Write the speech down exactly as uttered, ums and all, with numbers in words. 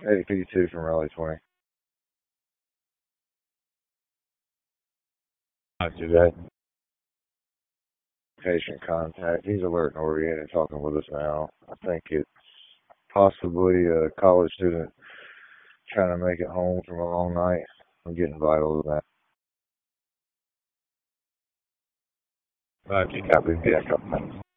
eighty P two from Raleigh twenty. Not today. Patient contact. He's alert and oriented, talking with us now. I think it's possibly a college student trying to make it home from a long night. I'm getting vital to that. Uh, keep copy. Yeah, couple minutes.